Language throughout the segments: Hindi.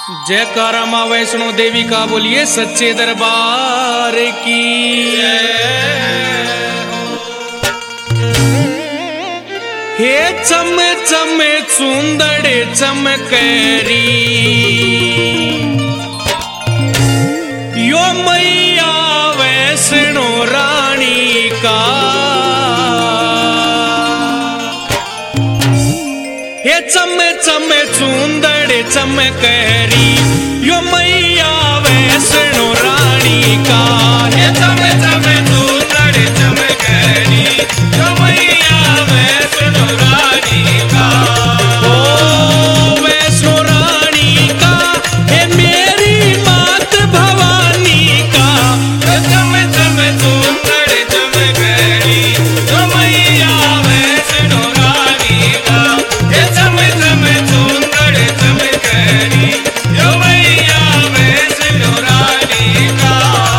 जयकारा माँ वैष्णो देवी का बोलिए सच्चे दरबार की हे चम चम चुंदड़े चमकरी यो मैया वैष्णो रानी का हे चम चम चुंदड़े चमकरी यो मैया वैष्णो रानी का हे चम चम चुंदड़े चमकरी यो मैया वैष्णो रानी का ओ वैष्णो रानी का हे मेरी मात भवानी का हे चम चम चुंदड़े चमकरी यो मैया वैष्णो रानी का हे चम चम चुंदड़े चमकरी यो मैया वैष्णो रानी का।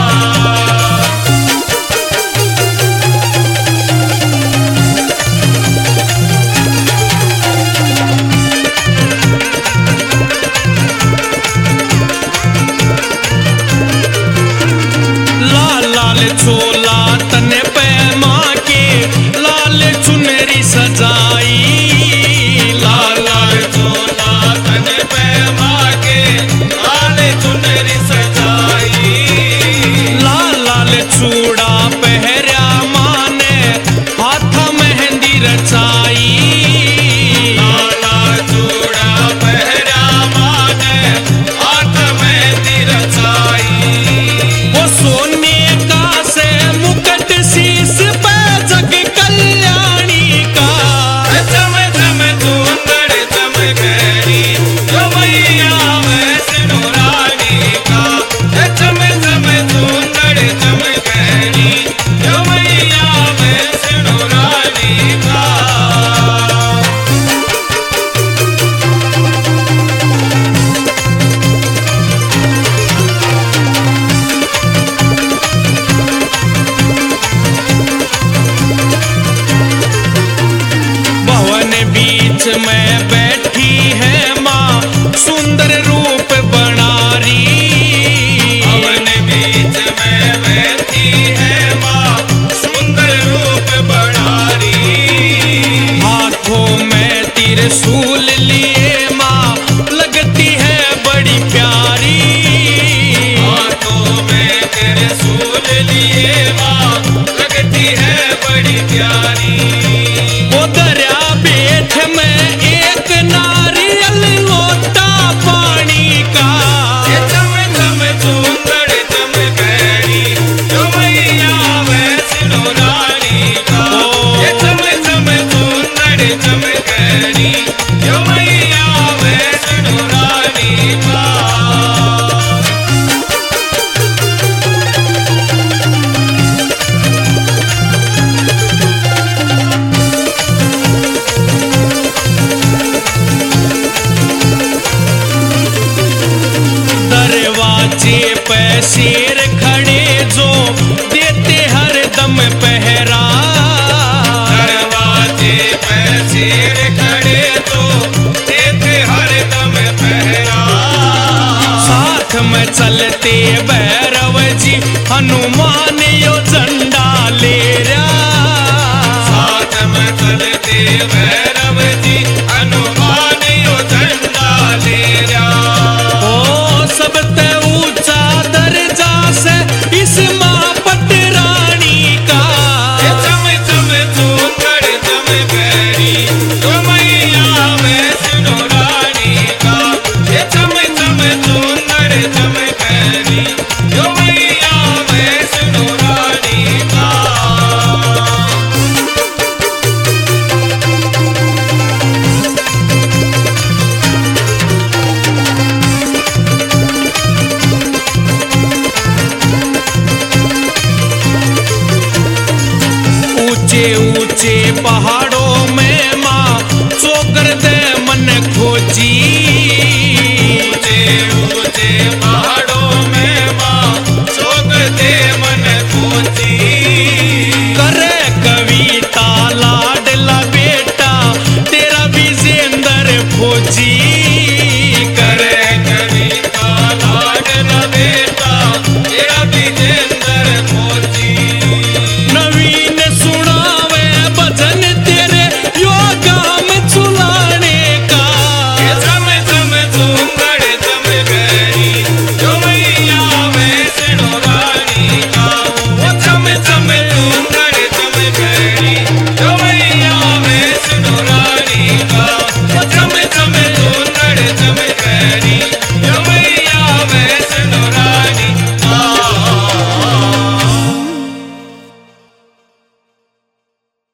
लाल लाल चोला तने पे माँ के लाल चुनरी सजाई लाल लाल चोला तने पे माँ के लाल चुनरी सजाई लाल लाल चूड़ा पहरा माँ ने हाथ मेहंदी रचाई लाल लाल चूड़ा पहरा माँ ने हाथ मेहंदी रचाई वो सोने का से मुकुट शीश पे जग कल्याणी का चम चम चुंदड़ चमकरी यो मैया वैष्णो रानी का चम चम चुंदड़ चमकरी यो मैया वैष्णो रानी का। भवन बीच में बैठी है माँ सुंदर रूप बनारी भवन बीच में बैठी है माँ सुंदर रूप बनारी हाथों में त्रिशूल लिए माँ लगती है बड़ी प्यारी हाथों में त्रिशूल लिए माँ लगती है बड़ी प्यारी वो दरिया बेठ में एक नारियल लोटा पानी का चम चम चुंदड़ चमकरी यो मैया वैष्णो रानी का चम चम चुंदड़ चमकरी यो मैया वैष्णो रानी का। दरवाजे पे शेर खड़े जो देते हर दम पहरा दरवाजे पे शेर खड़े जो देते हर दम पहरा साथ में चलते भैरव जी हनुमान यो झंडा ले रहा साथ में चलते भैरव जी हनुमान यो झंडा ले रहा ओ सबते ऊंचा दर्जा से इस माँ पटरानी का चम चम चुंदड़ चमकरी यो मैया वैष्णो रानी का चम चम चुंदड़ चमकरी यो मैया वैष्णो रानी का। ऊंचे ऊंचे पहाड़